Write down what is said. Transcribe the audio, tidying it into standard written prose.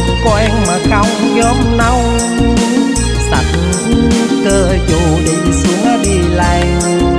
quen mà không gom nâu, sạch cơ dù đi xuống đi làng.